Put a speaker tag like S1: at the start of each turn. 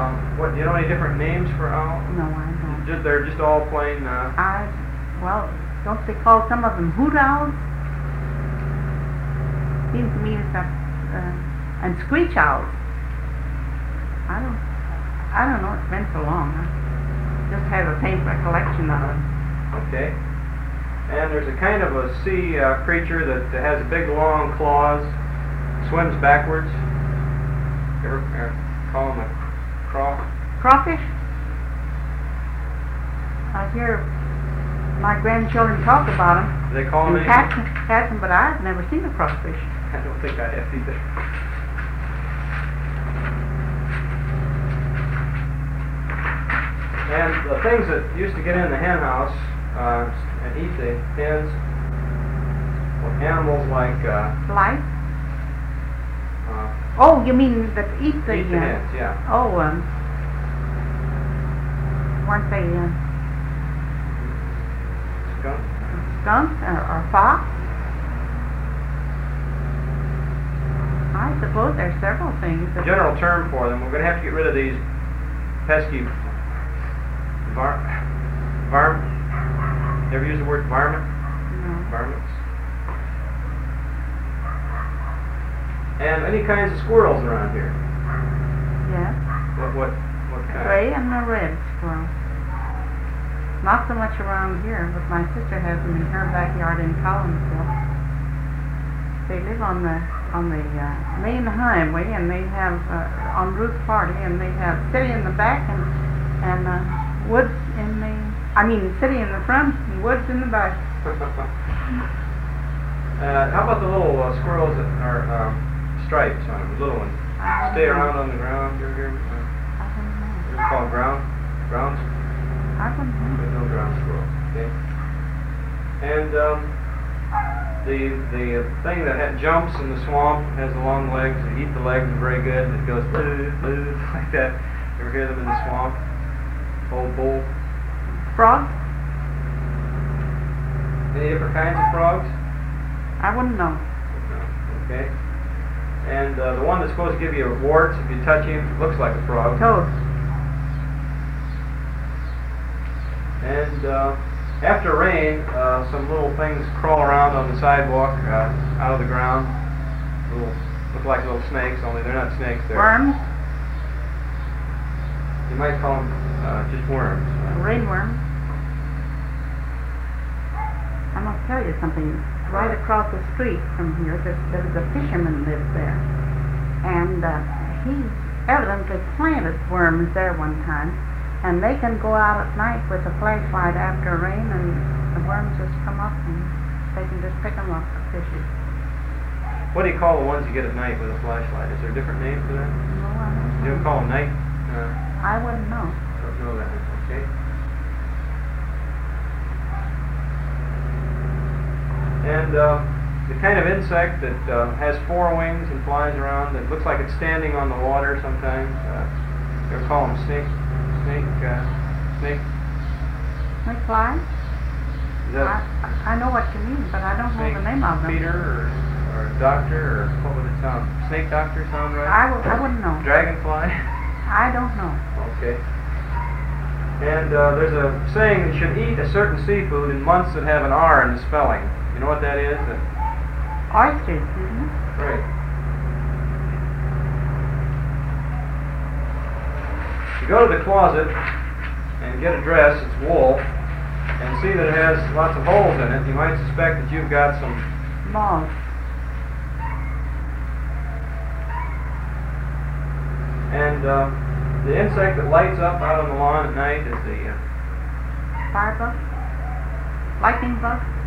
S1: What, do you know any different names for owls?
S2: No, I don't.
S1: They're just all plain,
S2: Well, don't they call some of them hoot owls? Seems to me it's got, and screech owls. I don't know, it's been so long. I just have a faint recollection of it.
S1: Okay. And there's a kind of a sea creature that has big long claws, swims backwards. You ever call him a
S2: Crawfish? I hear my grandchildren talk about them.
S1: Do they call them
S2: and
S1: anything?
S2: catch them, but I've never seen a crawfish.
S1: I don't think I have either. And the things that used to get in the hen house and eat the hens were animals like
S2: Lice? Oh, you mean that eat the
S1: hens, yeah.
S2: Oh, weren't they skunk or fox? I suppose there's several things.
S1: The general term for them, we're going to have to get rid of these pesky varmint. You ever use the word varmint?
S2: No.
S1: Varmints. And any kinds of squirrels around here.
S2: Yes.
S1: What kind?
S2: Gray and a red squirrel. Not so much around here, but my sister has them in her backyard in Collinsville. They live on the main highway, and they have on Route 40, and they have city in the back and woods in the. City in the front and woods in the back.
S1: How about the little squirrels that are stripes on them, the little ones? Stay around on the ground.
S2: I don't know.
S1: They're called ground.
S2: I don't know.
S1: There's no ground squirrels. Okay. And the thing that jumps in the swamp has the long legs. They eat the legs very good. It goes like that. You ever hear them in the swamp? Old bull.
S2: Frogs?
S1: Any different kinds of frogs?
S2: I wouldn't know.
S1: Okay. And the one that's supposed to give you warts if you touch him looks like a frog.
S2: Toad.
S1: And after rain, some little things crawl around on the sidewalk out of the ground. Look like little snakes, only they're not snakes. They're
S2: Worms?
S1: You might call them just worms.
S2: Rainworms. I must tell you something. Right across the street from here, there's a fisherman lives there. And he evidently planted worms there one time. And they can go out at night with a flashlight after rain, and the worms just come up, and they can just pick them up for fishes.
S1: What do you call the ones you get at night with a flashlight? Is there a different name for that?
S2: No, I don't know.
S1: You don't call them night?
S2: I wouldn't know.
S1: Don't know that. Okay. And the kind of insect that has four wings and flies around, that looks like it's standing on the water sometimes. You ever call them snake?
S2: Snake fly? I know what you mean, but I don't know the name of them.
S1: Peter or doctor, or what would it sound? Snake doctor sound right?
S2: I wouldn't know.
S1: Dragonfly?
S2: I don't know.
S1: Okay. And there's a saying that you should eat a certain seafood in months that have an R in the spelling. You know what that is?
S2: Oysters, isn't it?
S1: Right. You go to the closet and get a dress, it's wool, and see that it has lots of holes in it. You might suspect that you've got some
S2: moths.
S1: And the insect that lights up out on the lawn at night is the
S2: firebug? Lightning bug?